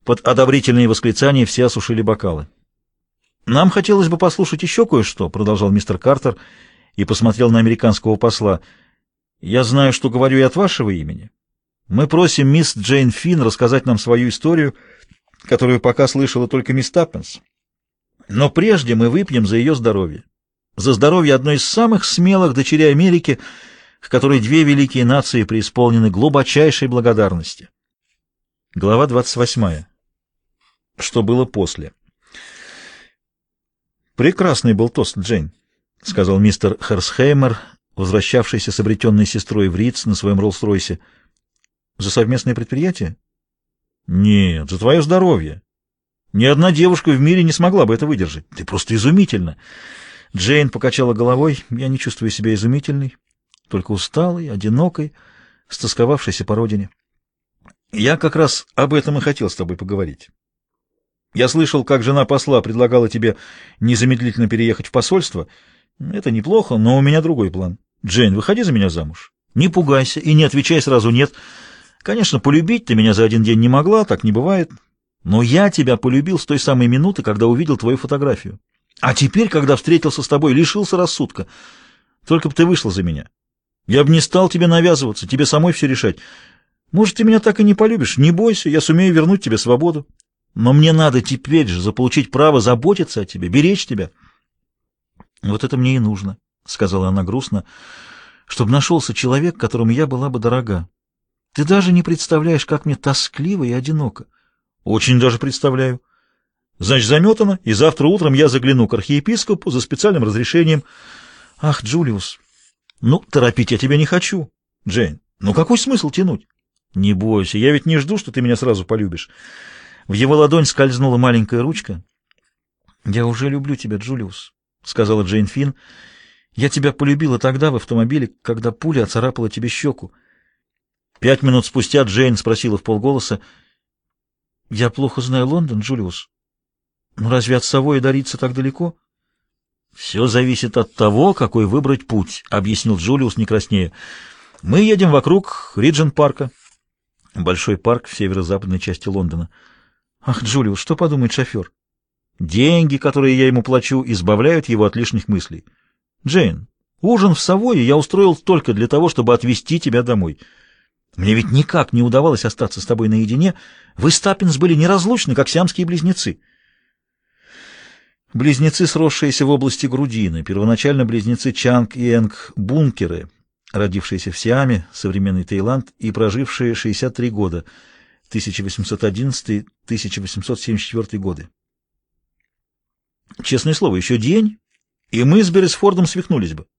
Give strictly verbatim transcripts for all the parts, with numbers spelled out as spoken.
Под одобрительные восклицания все осушили бокалы. «Нам хотелось бы послушать еще кое-что», — продолжал мистер Картер и посмотрел на американского посла. «Я знаю, что говорю и от вашего имени. Мы просим мисс Джейн Финн рассказать нам свою историю, которую пока слышала только мисс Таппенс. Но прежде мы выпьем за ее здоровье. За здоровье одной из самых смелых дочерей Америки, к которой две великие нации преисполнены глубочайшей благодарности». Глава двадцать восьмая. Что было после? «Прекрасный был тост, Джейн», — сказал мистер Херсхеймер, возвращавшийся с обретенной сестрой в Ридс на своем Роллс-Ройсе. «За совместное предприятие?» «Нет, за твое здоровье. Ни одна девушка в мире не смогла бы это выдержать. Ты просто изумительна». Джейн покачала головой. «Я не чувствую себя изумительной, только усталой, одинокой, стосковавшейся по родине. Я как раз об этом и хотел с тобой поговорить. Я слышал, как жена посла предлагала тебе незамедлительно переехать в посольство. Это неплохо, но у меня другой план. Джейн, выходи за меня замуж. Не пугайся и не отвечай сразу «нет». Конечно, полюбить ты меня за один день не могла, так не бывает. Но я тебя полюбил с той самой минуты, когда увидел твою фотографию. А теперь, когда встретился с тобой, лишился рассудка. Только бы ты вышла за меня. Я бы не стал тебе навязываться, тебе самой все решать. Может, ты меня так и не полюбишь. Не бойся, я сумею вернуть тебе свободу. Но мне надо теперь же заполучить право заботиться о тебе, беречь тебя. Вот это мне и нужно, — сказала она грустно, — чтобы нашелся человек, которому я была бы дорога. Ты даже не представляешь, как мне тоскливо и одиноко. Очень даже представляю. Значит, заметано, и завтра утром я загляну к архиепископу за специальным разрешением. Ах, Джулиус, ну, торопить я тебя не хочу. Джейн, ну какой смысл тянуть? Не бойся, я ведь не жду, что ты меня сразу полюбишь. В его ладонь скользнула маленькая ручка. «Я уже люблю тебя, Джулиус», — сказала Джейн Финн. «Я тебя полюбила тогда в автомобиле, когда пуля оцарапала тебе щеку». Пять минут спустя Джейн спросила вполголоса: «Я плохо знаю Лондон, Джулиус. Но разве от Савойи до Ридса так далеко?» «Все зависит от того, какой выбрать путь», — объяснил Джулиус, не краснея. «Мы едем вокруг Риджент-парка». Большой парк в северо-западной части Лондона. «Ах, Джулиус, что подумает шофер?» «Деньги, которые я ему плачу, избавляют его от лишних мыслей. Джейн, ужин в Савойе я устроил только для того, чтобы отвезти тебя домой. Мне ведь никак не удавалось остаться с тобой наедине. Вы с Таппинс были неразлучны, как сиамские близнецы». Близнецы, сросшиеся в области грудины, первоначально близнецы Чанг и Энг Бункеры, родившиеся в Сиаме, современный Таиланд, и прожившие шестьдесят три года, тысяча восемьсот одиннадцатый — тысяча восемьсот семьдесят четвёртый годы. Честное слово, еще день, и мы с Беррисфордом свихнулись бы.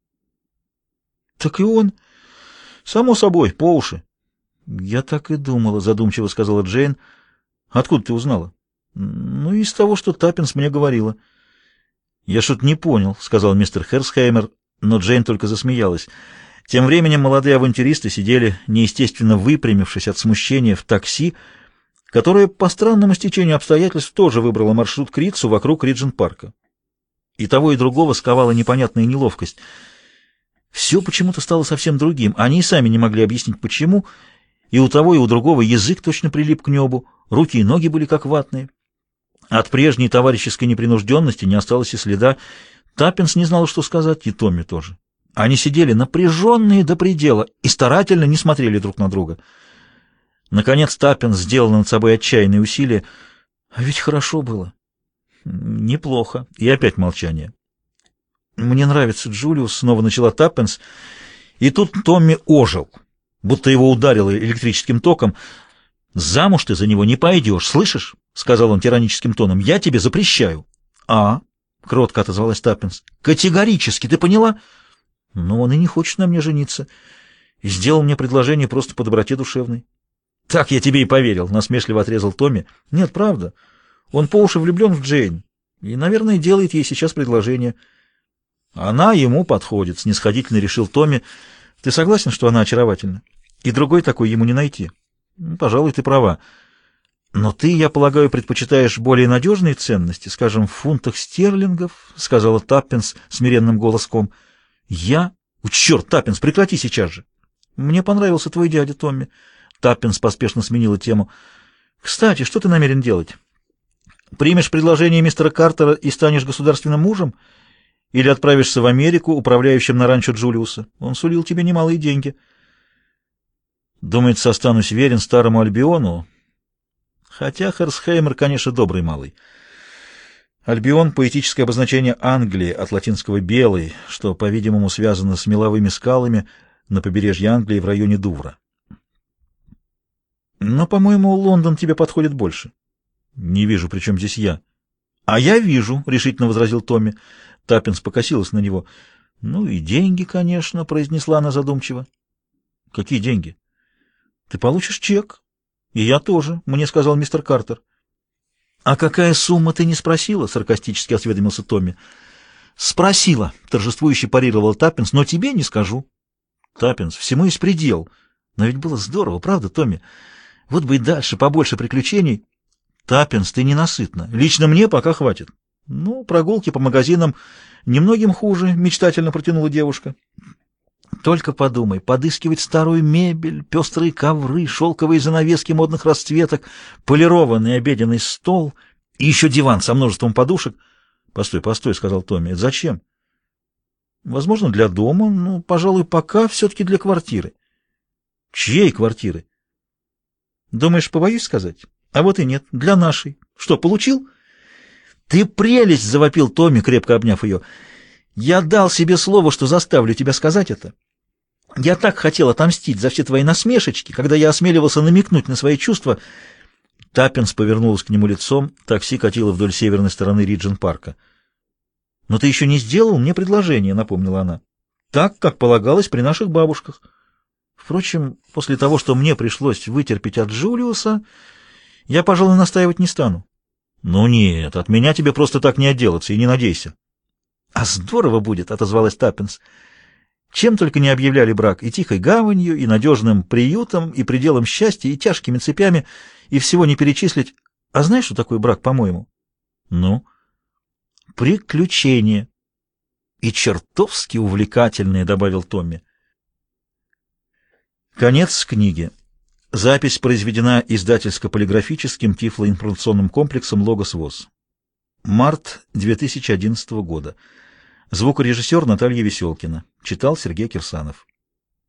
Так и он. Само собой, по уши. Я так и думала, задумчиво сказала Джейн. Откуда ты узнала? Ну, из того, что Таппинс мне говорила. Я что-то не понял, сказал мистер Херсхеймер, но Джейн только засмеялась. Тем временем молодые авантюристы сидели, неестественно выпрямившись от смущения, в такси, которое по странному стечению обстоятельств тоже выбрало маршрут к Ридсу вокруг Риджент-парка. И того, и другого сковала непонятная неловкость. Все почему-то стало совсем другим. Они и сами не могли объяснить, почему. И у того, и у другого язык точно прилип к небу, руки и ноги были как ватные. От прежней товарищеской непринужденности не осталось и следа. Таппинс не знала, что сказать, и Томми тоже. Они сидели напряженные до предела и старательно не смотрели друг на друга. Наконец Таппинс сделал над собой отчаянные усилия. А ведь хорошо было. Неплохо. И опять молчание. «Мне нравится Джулиус», — снова начала Таппинс. И тут Томми ожил, будто его ударило электрическим током. «Замуж ты за него не пойдешь, слышишь?» — сказал он тираническим тоном. «Я тебе запрещаю». «А?» — кротко отозвалась Таппинс. «Категорически, ты поняла?» «Но он и не хочет на мне жениться. И сделал мне предложение просто по доброте душевной». «Так я тебе и поверил», — насмешливо отрезал Томми. «Нет, правда. Он по уши влюблен в Джейн и, наверное, делает ей сейчас предложение». «Она ему подходит», — снисходительно решил Томми. «Ты согласен, что она очаровательна? И другой такой ему не найти?» «Пожалуй, ты права. Но ты, я полагаю, предпочитаешь более надежные ценности, скажем, в фунтах стерлингов», — сказала Таппинс смиренным голоском. «Я? О, черт, Таппинс, прекрати сейчас же!» «Мне понравился твой дядя, Томми». Таппинс поспешно сменила тему. Кстати, что ты намерен делать? Примешь предложение мистера Картера и станешь государственным мужем? Или отправишься в Америку, управляющим на ранчо Джулиуса? Он сулил тебе немалые деньги. Думается, останусь верен старому Альбиону. Хотя Херсхеймер, конечно, добрый малый. Альбион — поэтическое обозначение Англии, от латинского «белый», что, по-видимому, связано с меловыми скалами на побережье Англии в районе Дувра. Но, по-моему, Лондон тебе подходит больше. Не вижу, при чем здесь я. А я вижу, — решительно возразил Томми. Таппинс покосилась на него. Ну и деньги, конечно, — произнесла она задумчиво. Какие деньги? Ты получишь чек. И я тоже, — мне сказал мистер Картер. А какая сумма, ты не спросила? — саркастически осведомился Томми. Спросила, — торжествующе парировал Таппинс, — но тебе не скажу. Таппинс, всему есть предел. Но ведь было здорово, правда, Томми? Вот бы и дальше побольше приключений. Таппинс, ты ненасытна. Лично мне пока хватит. Ну, прогулки по магазинам немногим хуже, мечтательно протянула девушка. Только подумай, подыскивать старую мебель, пестрые ковры, шелковые занавески модных расцветок, полированный обеденный стол и еще диван со множеством подушек. Постой, постой, сказал Томми. Это зачем? Возможно, для дома, но, пожалуй, пока все-таки для квартиры. Чьей квартиры? Думаешь, побоюсь сказать? А вот и нет, для нашей. Что, получил? Ты прелесть, завопил Томми, крепко обняв ее. Я дал себе слово, что заставлю тебя сказать это. Я так хотел отомстить за все твои насмешечки, когда я осмеливался намекнуть на свои чувства. Таппинс повернулась к нему лицом, такси катило вдоль северной стороны Риджент-парка. Но ты еще не сделал мне предложение, напомнила она. Так, как полагалось при наших бабушках. Впрочем, после того, что мне пришлось вытерпеть от Джулиуса, я, пожалуй, настаивать не стану. Ну нет, от меня тебе просто так не отделаться, и не надейся. А здорово будет, отозвалась Таппинс. Чем только не объявляли брак, и тихой гаванью, и надежным приютом, и пределом счастья, и тяжкими цепями, и всего не перечислить. А знаешь, что такое брак, по-моему? Ну? Приключение. И чертовски увлекательные, добавил Томми. Конец книги. Запись произведена издательско-полиграфическим тифлоинформационным комплексом «Логос ВОС». Март две тысячи одиннадцатого года. Звукорежиссер Наталья Веселкина. Читал Сергей Кирсанов.